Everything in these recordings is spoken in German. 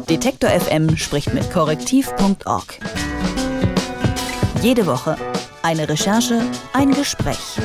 Detektor FM spricht mit Korrektiv.org. Jede Woche eine Recherche, ein Gespräch.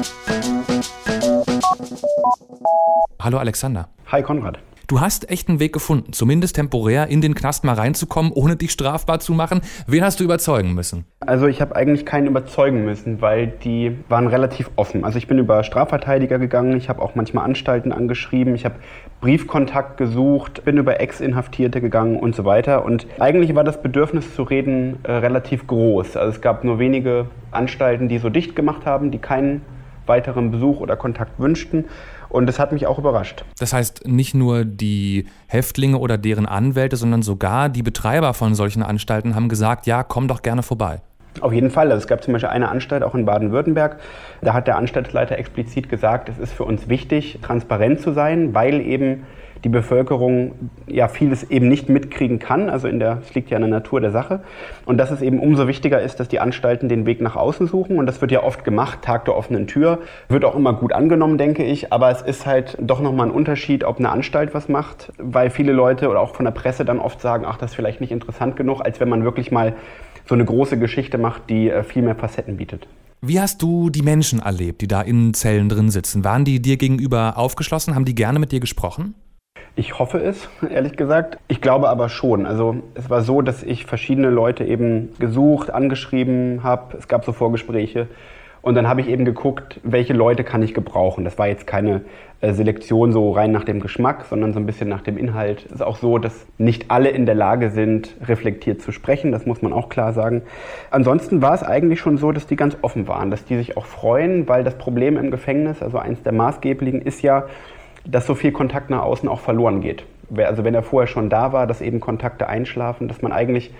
Hallo Alexander. Hi Konrad. Du hast echt einen Weg gefunden, zumindest temporär in den Knast mal reinzukommen, ohne dich strafbar zu machen. Wen hast du überzeugen müssen? Also ich habe eigentlich keinen überzeugen müssen, weil die waren relativ offen. Also ich bin über Strafverteidiger gegangen, ich habe auch manchmal Anstalten angeschrieben, ich habe Briefkontakt gesucht, bin über Ex-Inhaftierte gegangen und so weiter. Und eigentlich war das Bedürfnis zu reden relativ groß. Also es gab nur wenige Anstalten, die so dicht gemacht haben, die keinen weiteren Besuch oder Kontakt wünschten. Und das hat mich auch überrascht. Das heißt, nicht nur die Häftlinge oder deren Anwälte, sondern sogar die Betreiber von solchen Anstalten haben gesagt, ja, komm doch gerne vorbei. Auf jeden Fall. Also es gab zum Beispiel eine Anstalt auch in Baden-Württemberg. Da hat der Anstaltsleiter explizit gesagt, es ist für uns wichtig, transparent zu sein, weil eben die Bevölkerung ja vieles eben nicht mitkriegen kann. Also es liegt ja in der Natur der Sache. Und dass es eben umso wichtiger ist, dass die Anstalten den Weg nach außen suchen. Und das wird ja oft gemacht, Tag der offenen Tür. Wird auch immer gut angenommen, denke ich. Aber es ist halt doch nochmal ein Unterschied, ob eine Anstalt was macht. Weil viele Leute oder auch von der Presse dann oft sagen, ach, das ist vielleicht nicht interessant genug, als wenn man wirklich mal so eine große Geschichte macht, die viel mehr Facetten bietet. Wie hast du die Menschen erlebt, die da in Zellen drin sitzen? Waren die dir gegenüber aufgeschlossen? Haben die gerne mit dir gesprochen? Ich hoffe es, ehrlich gesagt. Ich glaube aber schon. Also es war so, dass ich verschiedene Leute eben gesucht, angeschrieben habe. Es gab so Vorgespräche. Und dann habe ich eben geguckt, welche Leute kann ich gebrauchen. Das war jetzt keine Selektion so rein nach dem Geschmack, sondern so ein bisschen nach dem Inhalt. Es ist auch so, dass nicht alle in der Lage sind, reflektiert zu sprechen. Das muss man auch klar sagen. Ansonsten war es eigentlich schon so, dass die ganz offen waren, dass die sich auch freuen, weil das Problem im Gefängnis, also eins der maßgeblichen, ist ja, dass so viel Kontakt nach außen auch verloren geht. Also wenn er vorher schon da war, dass eben Kontakte einschlafen, dass man eigentlich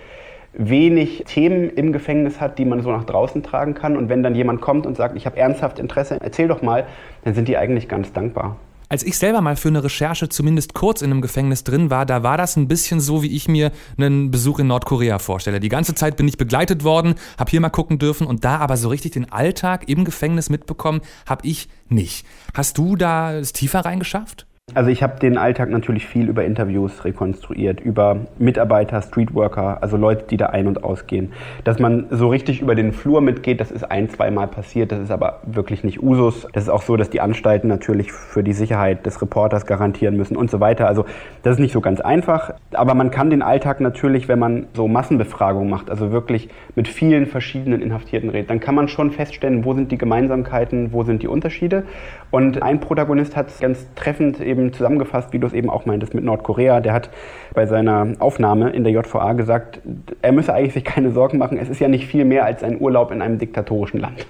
wenig Themen im Gefängnis hat, die man so nach draußen tragen kann. Und wenn dann jemand kommt und sagt, ich habe ernsthaft Interesse, erzähl doch mal, dann sind die eigentlich ganz dankbar. Als ich selber mal für eine Recherche zumindest kurz in einem Gefängnis drin war, da war das ein bisschen so, wie ich mir einen Besuch in Nordkorea vorstelle. Die ganze Zeit bin ich begleitet worden, habe hier mal gucken dürfen und da aber so richtig den Alltag im Gefängnis mitbekommen, habe ich nicht. Hast du da es tiefer reingeschafft? Also ich habe den Alltag natürlich viel über Interviews rekonstruiert, über Mitarbeiter, Streetworker, also Leute, die da ein- und ausgehen. Dass man so richtig über den Flur mitgeht, das ist ein-, zweimal passiert, das ist aber wirklich nicht Usus. Das ist auch so, dass die Anstalten natürlich für die Sicherheit des Reporters garantieren müssen und so weiter. Also das ist nicht so ganz einfach, aber man kann den Alltag natürlich, wenn man so Massenbefragungen macht, also wirklich mit vielen verschiedenen Inhaftierten redet, dann kann man schon feststellen, wo sind die Gemeinsamkeiten, wo sind die Unterschiede. Und ein Protagonist hat es ganz treffend eben zusammengefasst, wie du es eben auch meintest mit Nordkorea. Der hat bei seiner Aufnahme in der JVA gesagt, er müsse eigentlich sich keine Sorgen machen. Es ist ja nicht viel mehr als ein Urlaub in einem diktatorischen Land.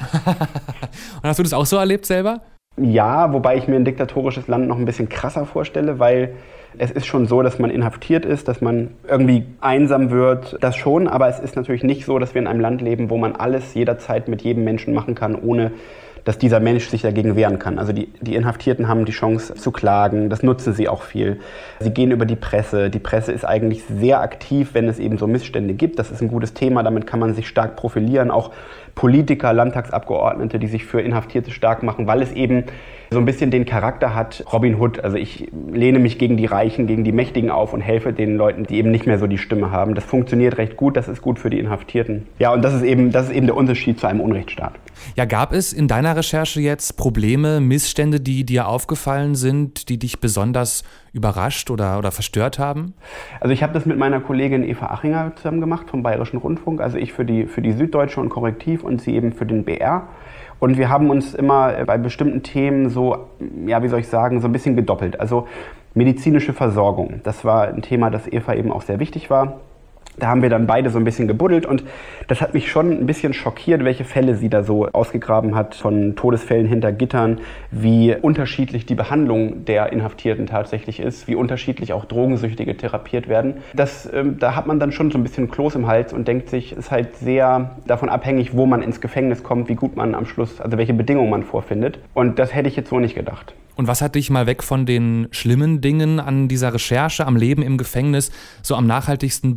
Und hast du das auch so erlebt selber? Ja, wobei ich mir ein diktatorisches Land noch ein bisschen krasser vorstelle, weil es ist schon so, dass man inhaftiert ist, dass man irgendwie einsam wird, das schon. Aber es ist natürlich nicht so, dass wir in einem Land leben, wo man alles jederzeit mit jedem Menschen machen kann, ohne dass dieser Mensch sich dagegen wehren kann. Also die Inhaftierten haben die Chance zu klagen, das nutzen sie auch viel. Sie gehen über die Presse. Die Presse ist eigentlich sehr aktiv, wenn es eben so Missstände gibt. Das ist ein gutes Thema, damit kann man sich stark profilieren. Auch Politiker, Landtagsabgeordnete, die sich für Inhaftierte stark machen, weil es eben so ein bisschen den Charakter hat, Robin Hood. Also ich lehne mich gegen die Reichen, gegen die Mächtigen auf und helfe den Leuten, die eben nicht mehr so die Stimme haben. Das funktioniert recht gut, das ist gut für die Inhaftierten. Ja, und das ist eben der Unterschied zu einem Unrechtsstaat. Ja, gab es in deiner Recherche jetzt Probleme, Missstände, die dir aufgefallen sind, die dich besonders überrascht oder verstört haben? Also ich habe das mit meiner Kollegin Eva Achinger zusammen gemacht vom Bayerischen Rundfunk. Also ich für die Süddeutsche und Korrektiv und sie eben für den BR. Und wir haben uns immer bei bestimmten Themen so, ja, wie soll ich sagen, so ein bisschen gedoppelt. Also medizinische Versorgung, das war ein Thema, das Eva eben auch sehr wichtig war. Da haben wir dann beide so ein bisschen gebuddelt und das hat mich schon ein bisschen schockiert, welche Fälle sie da so ausgegraben hat, von Todesfällen hinter Gittern, wie unterschiedlich die Behandlung der Inhaftierten tatsächlich ist, wie unterschiedlich auch Drogensüchtige therapiert werden. Da hat man dann schon so ein bisschen Kloß im Hals und denkt sich, ist halt sehr davon abhängig, wo man ins Gefängnis kommt, wie gut man am Schluss, also welche Bedingungen man vorfindet. Und das hätte ich jetzt so nicht gedacht. Und was hat dich mal weg von den schlimmen Dingen an dieser Recherche, am Leben im Gefängnis so am nachhaltigsten beeindruckt?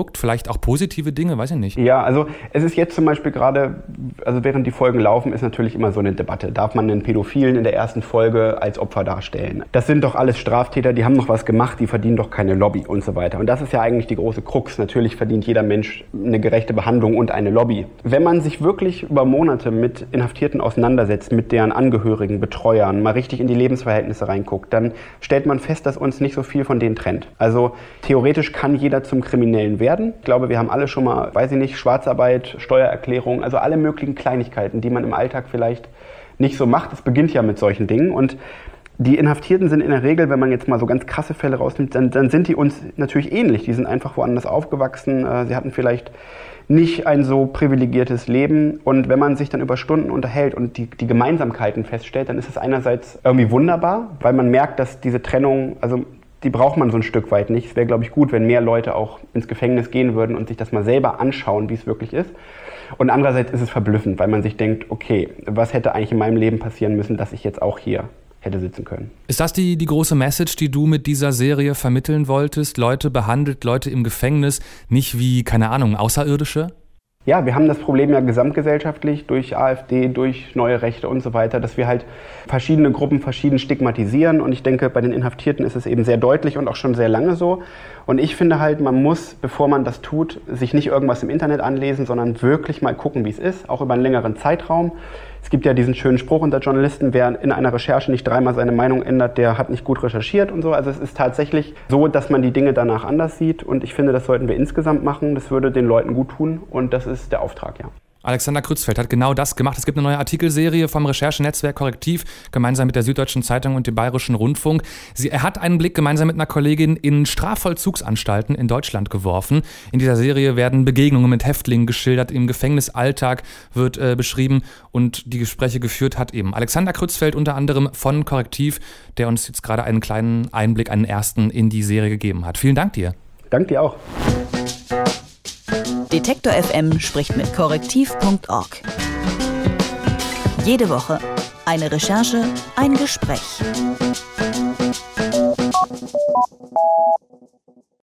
geguckt? Vielleicht auch positive Dinge? Weiß ich nicht. Ja, also es ist jetzt zum Beispiel gerade, also während die Folgen laufen, ist natürlich immer so eine Debatte. Darf man einen Pädophilen in der ersten Folge als Opfer darstellen? Das sind doch alles Straftäter, die haben doch was gemacht, die verdienen doch keine Lobby und so weiter. Und das ist ja eigentlich die große Krux. Natürlich verdient jeder Mensch eine gerechte Behandlung und eine Lobby. Wenn man sich wirklich über Monate mit Inhaftierten auseinandersetzt, mit deren Angehörigen, Betreuern, mal richtig in die Lebensverhältnisse reinguckt, dann stellt man fest, dass uns nicht so viel von denen trennt. Also theoretisch kann jeder zum Kriminellen werden. Ich glaube, wir haben alle schon mal, weiß ich nicht, Schwarzarbeit, Steuererklärung, also alle möglichen Kleinigkeiten, die man im Alltag vielleicht nicht so macht. Es beginnt ja mit solchen Dingen und die Inhaftierten sind in der Regel, wenn man jetzt mal so ganz krasse Fälle rausnimmt, dann sind die uns natürlich ähnlich. Die sind einfach woanders aufgewachsen. Sie hatten vielleicht nicht ein so privilegiertes Leben. Und wenn man sich dann über Stunden unterhält und die Gemeinsamkeiten feststellt, dann ist es einerseits irgendwie wunderbar, weil man merkt, dass diese Trennung, also die braucht man so ein Stück weit nicht. Es wäre, glaube ich, gut, wenn mehr Leute auch ins Gefängnis gehen würden und sich das mal selber anschauen, wie es wirklich ist. Und andererseits ist es verblüffend, weil man sich denkt, okay, was hätte eigentlich in meinem Leben passieren müssen, dass ich jetzt auch hier hätte sitzen können. Ist das die große Message, die du mit dieser Serie vermitteln wolltest? Leute behandelt, Leute im Gefängnis nicht wie, keine Ahnung, Außerirdische? Ja, wir haben das Problem ja gesamtgesellschaftlich durch AfD, durch neue Rechte und so weiter, dass wir halt verschiedene Gruppen verschieden stigmatisieren. Und ich denke, bei den Inhaftierten ist es eben sehr deutlich und auch schon sehr lange so. Und ich finde halt, man muss, bevor man das tut, sich nicht irgendwas im Internet anlesen, sondern wirklich mal gucken, wie es ist, auch über einen längeren Zeitraum. Es gibt ja diesen schönen Spruch unter Journalisten, wer in einer Recherche nicht dreimal seine Meinung ändert, der hat nicht gut recherchiert und so. Also es ist tatsächlich so, dass man die Dinge danach anders sieht. Und ich finde, das sollten wir insgesamt machen. Das würde den Leuten gut tun. Und das ist der Auftrag, ja. Alexander Krützfeldt hat genau das gemacht. Es gibt eine neue Artikelserie vom Recherchenetzwerk Korrektiv, gemeinsam mit der Süddeutschen Zeitung und dem Bayerischen Rundfunk. Er hat einen Blick gemeinsam mit einer Kollegin in Strafvollzugsanstalten in Deutschland geworfen. In dieser Serie werden Begegnungen mit Häftlingen geschildert, im Gefängnisalltag wird beschrieben und die Gespräche geführt hat eben Alexander Krützfeldt unter anderem von Korrektiv, der uns jetzt gerade einen kleinen Einblick, einen ersten in die Serie gegeben hat. Vielen Dank dir. Danke dir auch. Detektor FM spricht mit Korrektiv.org. Jede Woche eine Recherche, ein Gespräch.